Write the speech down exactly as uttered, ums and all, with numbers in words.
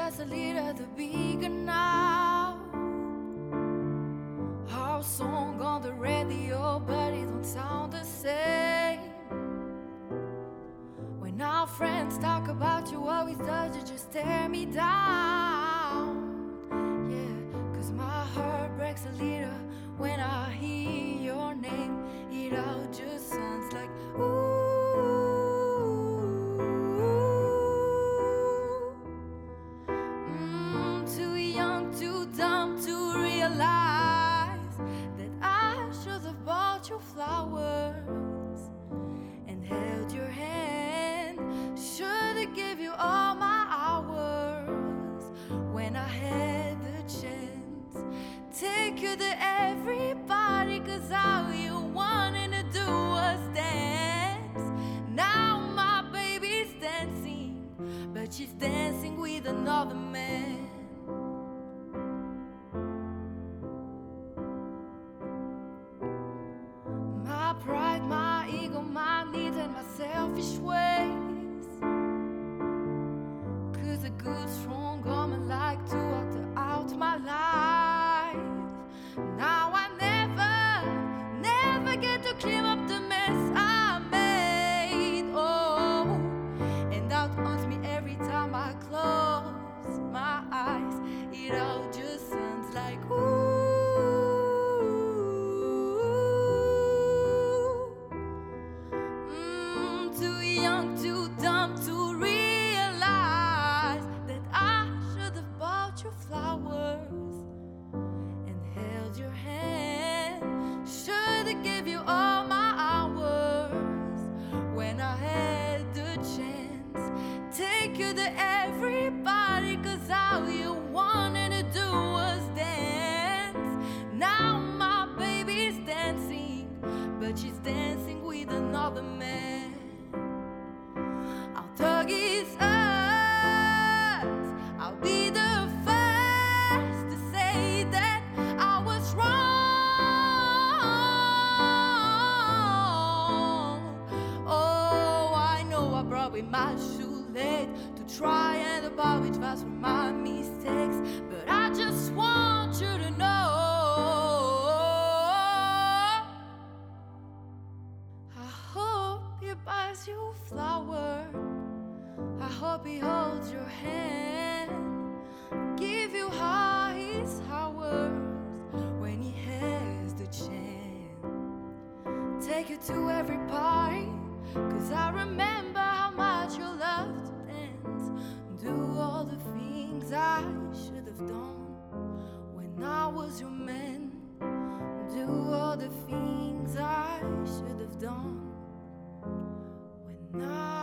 just a little bit bigger now. Our song on the radio, but it don't sound the same. When our friends talk about you, always does you just tear me down. Yeah, cause my heart breaks a little when I hear your name. It all just sounds like ooh. Mm, too young, too dumb to realize that I should have bought you flowers and held your hand. Should have give you all my hours when I had the chance. Take you to everybody, cause all you wanted to do was dance. Now my baby's dancing, but she's dancing with another man. My pride, my ego, my needs and my selfish ways. Cause a good strong woman like to alter out my life. Now I never, never get to clean up the mess I made. Oh, and that haunts me every time I close my eyes. It all just sounds like ooh. Mm, too young, too dumb to realize that I should have bought you flowers and held your hand. Should have give you all my hours when I had the chance. Take you to everybody, cause all you wanted to do was dance. Now my baby's dancing, but she's dancing with another man. Our dog is us. I'll be the first to say that I was wrong. Oh, I know I probably might too late to try and apologize for my mistakes, but I just want you to know I hope he buys you flowers. I hope he holds your hand, give you all his hours when he has the chance. Take you to every party, cause I remember how much you loved to dance. Do all the things I should have done when I was your man. Do all the things I should have done when I